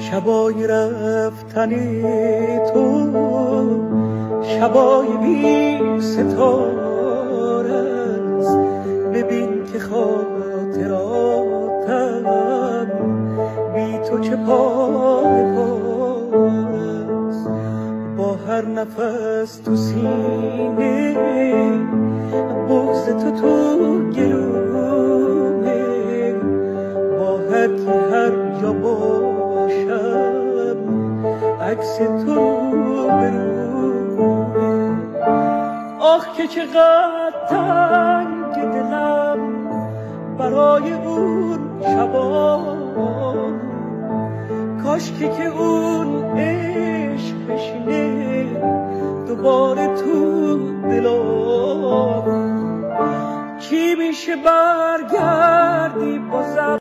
شبای رفتن تو شبای بی ستاره است. ببین که خاطراتم بی تو چه پاره پاره است. با هر نفس تو سینه بغض تو گلومه. با هر کی هر جا باشم عکس تو رو برومه. آخ که چقدر تنگ دلم برای اون شبا، کاش که اون عشق بشینه دوباره تو دلم. چی میشه برگردی بازم